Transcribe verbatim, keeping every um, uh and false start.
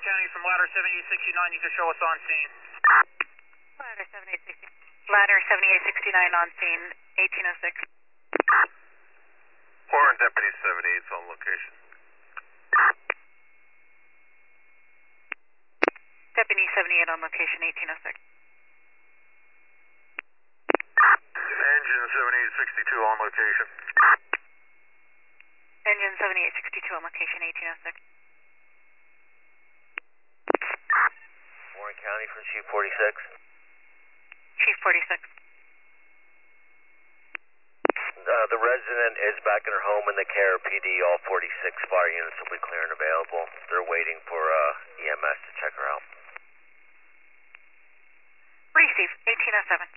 County from ladder seventy-eight sixty-nine, you can show us on scene. Ladder seventy-eight sixty. Ladder seventy-eight sixty-nine on scene, eighteen oh six. Warren Deputy seventy-eight is on location. Deputy seventy-eight on location, eighteen oh six. Engine seventy-eight sixty-two on location. Engine seventy-eight sixty-two on location, eighteen oh six. Warren County from Chief forty-six. Chief forty-six. Uh, the resident is back in her home in the care of P D. All forty-six fire units will be clear and available. They're waiting for uh, E M S to check her out. Receive, eighteen oh seven.